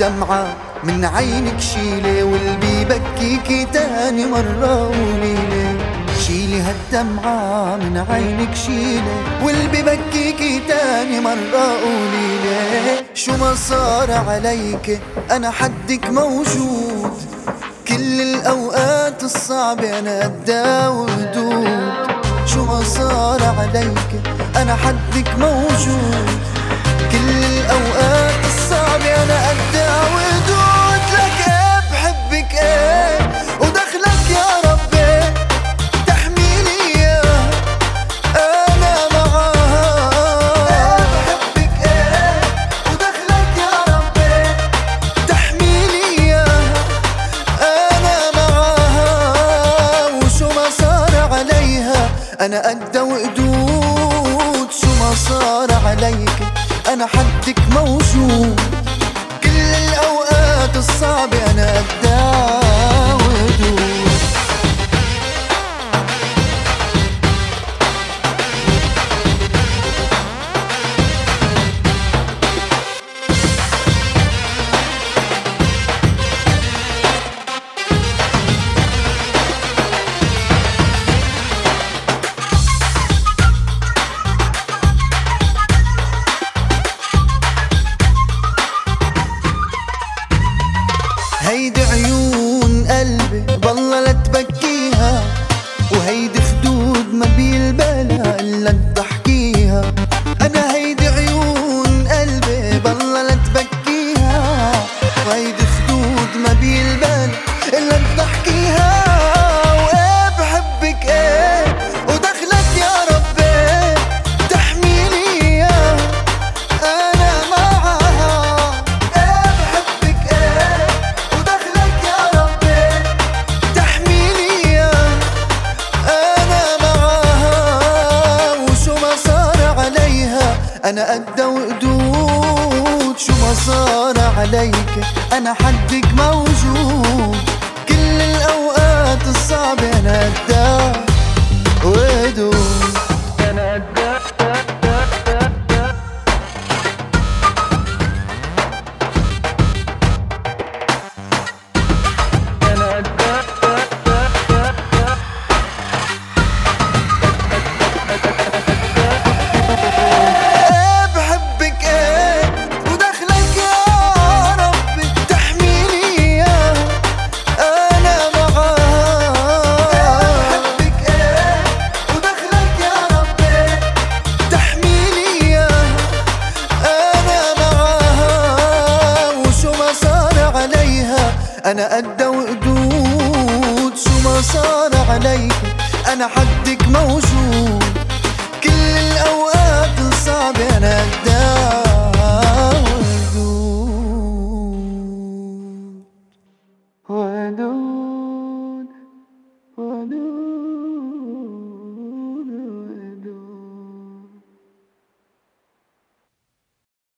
هالدمعة من عينك شيلي، واللي بيبكيكي تاني مرة قوليلي. شيلي هالدمعة من عينك شيلي، واللي ببكيكي تاني مرة قوليلي. شو ما صار عليك أنا حدك موجود، كل الأوقات الصعبة أنا قدها وهدود. شو ما صار عليك أنا حدك موجود، كل الأوقات الصعبة أنا قدها وهدود. لك إيه بحبك إيه ودخلك يا ربي تحميني إياه أنا معاها. إيه بحبك إيه ودخلك يا ربي تحميني إياه أنا معاها. وشو ما صار عليها أنا قدها وقدود. شو ما صار عليك أنا حدك موجود، كل الأوقات الصعبة أنا قدها وقدود. هيدي عيون قلبي بالله لا تبكيها، وهيدي خدود ما بيلبالها إلا تضحكيها. أنا هيدي عيون قلبي بالله لا تبكيها، وهيدي خدود ما بيلبالها إلا تضحكيها. وإيه بحبك إيه ودخلك يا ربي تحميني إياه أنا معاها. إيه بحبك إيه ودخلك يا ربي تحميني إياه أنا معاها. وشو ما صار عليها أنا قدها وقدود. شو ما صار عليك أنا حدك موجود، كل الأوقات الصعبة أنا قدها وقدود. أنا قدها أنا قدها وقدود. شو ما صار عليك أنا حدك موجود، كل الأوقات الصعبة أنا قدها وقدود.